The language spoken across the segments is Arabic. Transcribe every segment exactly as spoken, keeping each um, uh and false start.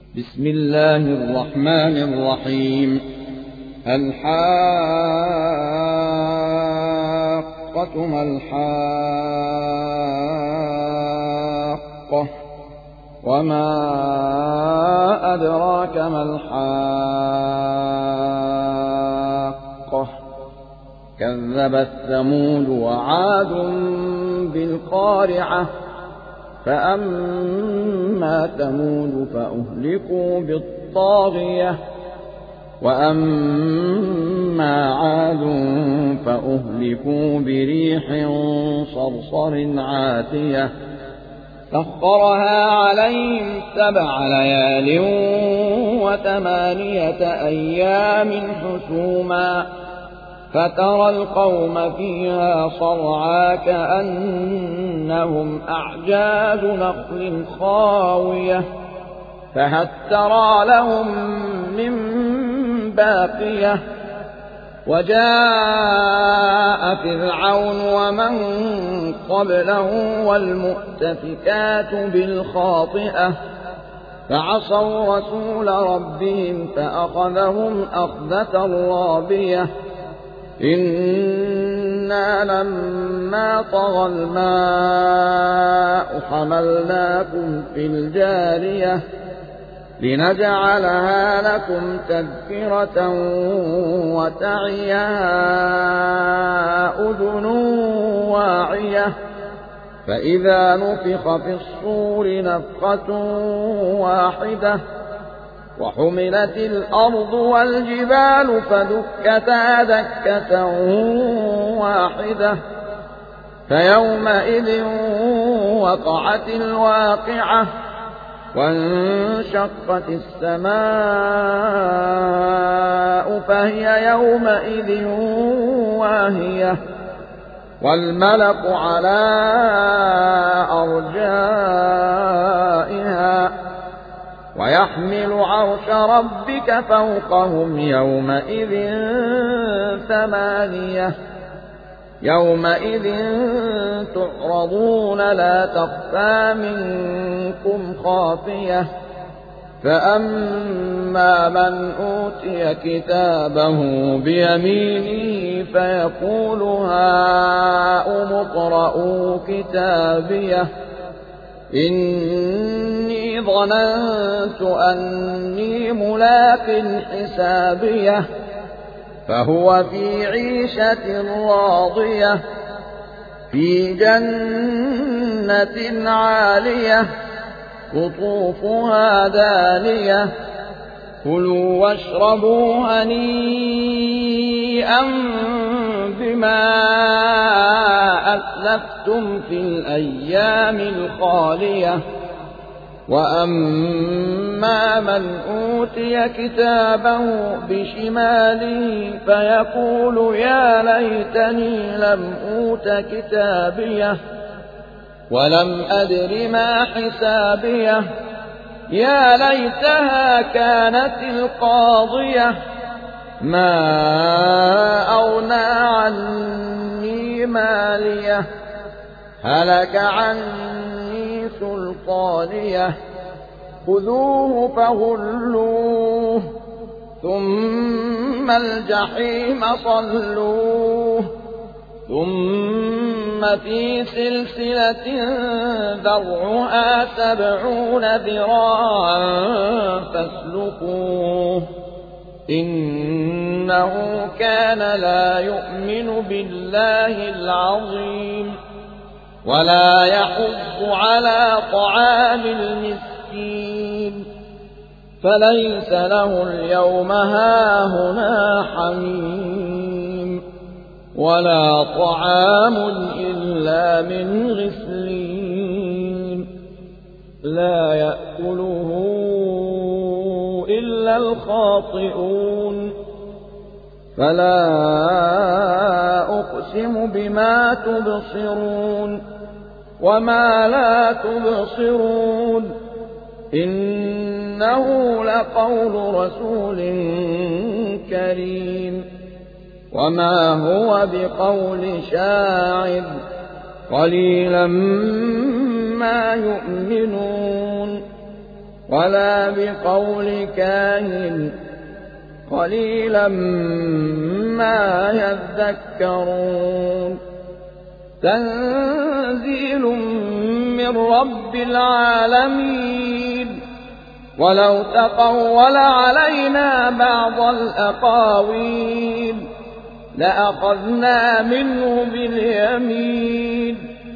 بسم الله الرحمن الرحيم. الحاقة ما الحاقة وما أدراك ما الحاقة كذبت ثمود وعاد بالقارعة فأما ثمود فأهلكوا بالطاغية وأما عاد فأهلكوا بريح صرصر عاتية سخرها عليهم سبع ليال وثمانية أيام حسوما فترى القوم فيها صرعى كأنهم أعجاز نخل خاوية فهل ترى لهم من باقية وجاء فرعون ومن قبله والمؤتفكات بالخاطئة فعصوا رسول ربهم فأخذهم أخذة رابية إنا لما طغى الماء حملناكم في الجارية لنجعلها لكم تذكرة وتعيها أذن واعية فإذا نفخ في الصور نفخة واحدة وحملت الأرض والجبال فدكتا دكة واحدة فيومئذ وقعت الواقعة وانشقت السماء فهي يومئذ واهية والملك على أرجائها ويحمل عرش ربك فوقهم يومئذ ثمانية يومئذ تعرضون لا تخفى منكم خافية فأما من أوتي كتابه بيمينه فيقول هاؤم اقرءوا كتابيه إني ظننت أني ملاق حسابيه فهو في عيشة راضية في جنة عالية قطوفها دانية كلوا واشربوا هنيئا بما أسلفتم في الأيام الخالية وأما من أوتي كتابه بشماله فيقول يا ليتني لم أوت كتابيه ولم أدر ما حسابيه يا ليتها كانت القاضية ما أغنى عني ماليه هلك عني سلطانيه خذوه فغلوه ثم الجحيم صلوه ثم في سلسلة ذرعها سبعون ذراعا فاسلكوه إنه كان لا يؤمن بالله العظيم ولا يحض على طعام المسكين فليس له اليوم هاهنا حميم ولا طعام إلا من غسلين لا يأكله إلا الخاطئون فلا أقسم بما تبصرون وما لا تبصرون إنه لقول رسول كريم وما هو بقول شاعر قليلا ما يؤمنون ولا بقول كاهن قليلا ما يذكرون تنزيل من رب العالمين ولو تقول علينا بعض الأقاويل لأخذنا منه باليمين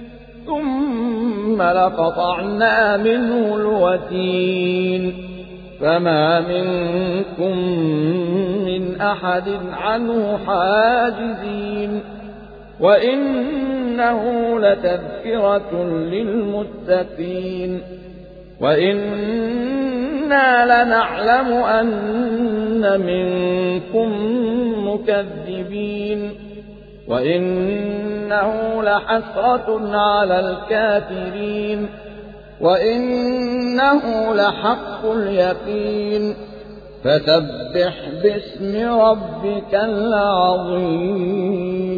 ثم لقطعنا منه الوتين فما منكم من أحد عنه حاجزين وإنه لتذكرة للمتقين وإنا لنعلم أن منكم مكذبين وإنه لحسرة على الكافرين وإنه لحق اليقين فسبح باسم ربك العظيم.